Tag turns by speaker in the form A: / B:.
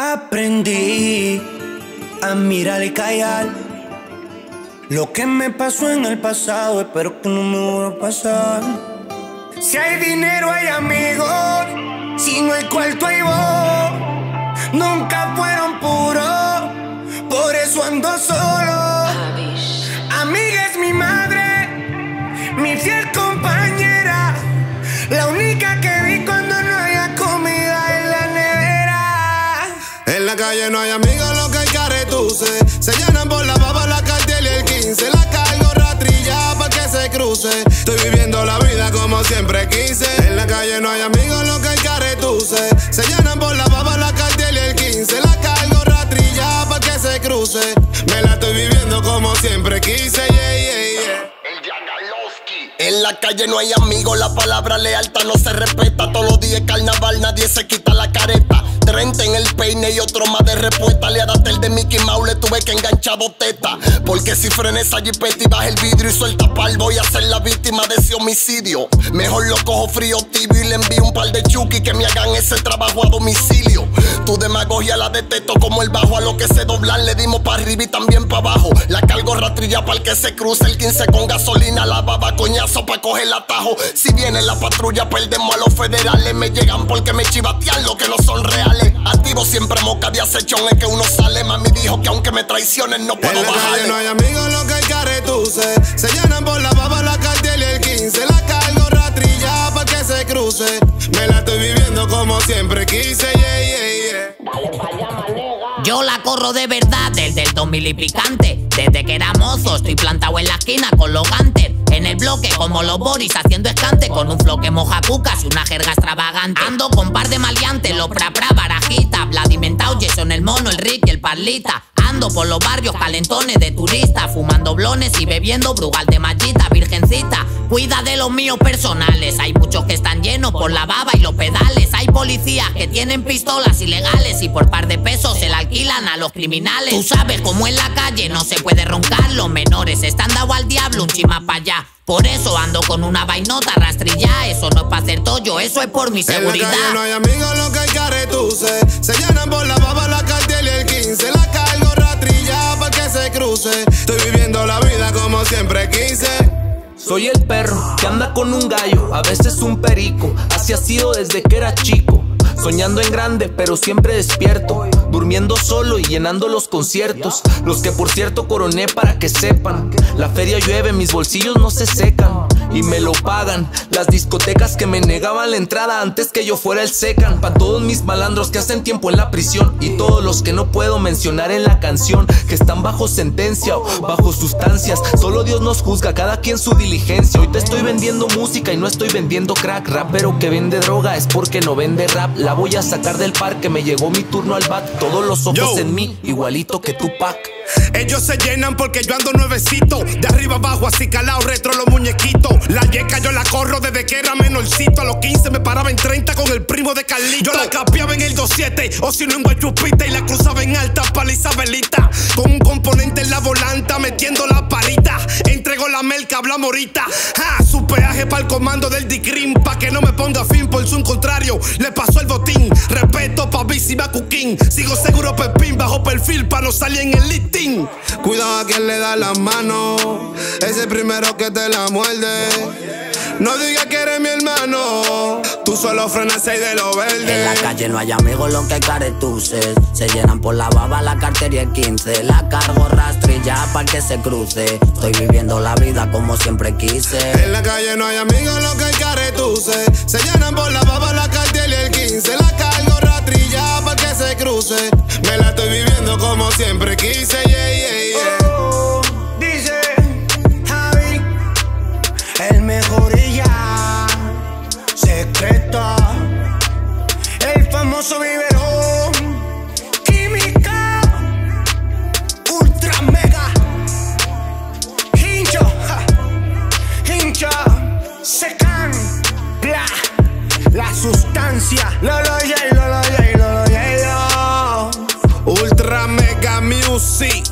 A: Aprendí a mirar y callar lo que me pasó en el pasado, espero que no me vuelva a pasar. Si hay dinero hay amigos, si no hay cuarto hay voz. Nunca fueron puros, por eso ando solo. Amiga es mi madre, mi fiel compañera, la única que vi cuando no haya comida en la nevera.
B: En la calle no hay amigos, lo que hay caretuce. Se llenan por la baba, la cartel y el 15. La cargo rastrilla pa' que se cruce. Estoy viviendo la vida como siempre quise. En la calle no hay amigos, lo que hay caretuce. Se llenan por la baba, la cartel y el 15. La cargo rastrilla pa' que se cruce. Me la estoy viviendo como siempre quise, yeah, yeah, yeah.
C: En la calle no hay amigos, la palabra lealtad no se respeta. Todos los días carnaval, nadie se quita la careta. 30 en el peine y otro más de respuesta. Le adapté el de Mickey Mouse, le tuve que enganchar dos tetas. Porque si frena esa jipeta y baja el vidrio y suelta pal, voy a ser la víctima de ese homicidio. Mejor lo cojo frío tibio y le envío un par de chuki que me hagan ese trabajo a domicilio. Tu demagogia la detesto como el bajo. A lo que se doblan le dimos pa' arriba y también pa' abajo. La cargo rastrilla para el que se cruce. El 15 con gasolina, la baba coñazo pa' coger el atajo. Si viene la patrulla perdemos a los federales. Me llegan porque me chivatean lo que no son reales. Activo siempre moca de acechón, es que uno sale. Mami dijo que aunque me traicionen no puedo bajar. En la calle
B: no hay amigos, lo que hay caretuce. Se llenan por la baba, la cartel y el 15. La cargo rastrilla pa' que se cruce. Me la estoy viviendo como siempre quise, yeah, yeah, yeah.
C: Dale pa' allá, manega.
D: Yo la corro de verdad desde el 2000 y picante. Desde que era mozo estoy plantado en la esquina con los gantes. En el bloque como los Boris haciendo escante. Con un flow que moja cucas y una jerga extravagante. Ando con par de maleantes, los pra barajita. Vladimentao, Jason el mono, el Rick y el Parlita. Ando por los barrios calentones de turista, fumando blones y bebiendo Brugal de machita. Virgencita, cuida de los míos personales. Hay muchos que están llenos por la baba y los pedales. Hay policías que tienen pistolas ilegales y por par de pesos se la alquilan a los criminales. Tú sabes cómo en la calle no se puede roncar. Los menores están dados al diablo un chima pa' allá. Por eso ando con una vainota rastrilla. Eso no es pa' hacer tollo, eso es por mi seguridad.
B: En la calle no hay amigos, lo que hay caretuce. Se llenan por la baba, la cartel y el 15. La cargo rastrilla pa' que se cruce. Estoy viviendo la vida como siempre quise.
E: Soy el perro que anda con un gallo, a veces un perico. Así ha sido desde que era chico. Soñando en grande, pero siempre despierto. Durmiendo solo y llenando los conciertos. Los que por cierto coroné para que sepan. La feria llueve, mis bolsillos no se secan. Y me lo pagan las discotecas que me negaban la entrada antes que yo fuera el secan. Pa' todos mis malandros que hacen tiempo en la prisión. Y todos los que no puedo mencionar en la canción, que están bajo sentencia o bajo sustancias. Solo Dios nos juzga, cada quien su diligencia. Hoy te estoy vendiendo música y no estoy vendiendo crack. Rapero que vende droga es porque no vende rap. La voy a sacar del parque, me llegó mi turno al bat. Todos los ojos en mí, igualito que Tupac.
B: Ellos se llenan porque yo ando nuevecito. De arriba abajo así calado, retro los muñequitos. La yeca yo la corro desde que era menorcito. A los 15 me paraba en 30 con el primo de Carlito. Yo la capeaba en el 27 o si no en Guachupita. Y la cruzaba en alta para la Isabelita. Con un componente en la volanta metiendo la parita. Entrego la melca, hablamos ahorita. Su peaje para el comando del D-Cream. Pa' que no me ponga fin por su contrario. Le pasó el botín. Respeto pa' Bici Bacuquín. Sigo seguro Pepín bajo perfil pa' no salir en el listing. Cuidado a quien le da la mano. Ese primero que te la muerde. No digas que eres mi hermano. Tú solo frenas 6 de lo verde.
D: En la calle no hay amigos, lo que hay caretuces. Se llenan por la baba, la cartera y el 15. La cargo rastrilla para que se cruce. Estoy viviendo la vida como siempre quise.
B: En la calle no hay amigos, lo que hay caretuces. Se llenan por la baba, la cartera y el 15. La cargo rastrilla para que se cruce. Me la estoy viviendo como siempre quise, yeah, yeah, yeah.
A: Dice Javi, el mejor y ya. Secreto, el famoso biberón. Química, ultra mega. Hincho, secan. La sustancia. Lolo, yeah, lolo, yeah, lolo, yeah, yo.
B: Ultra Mega Music.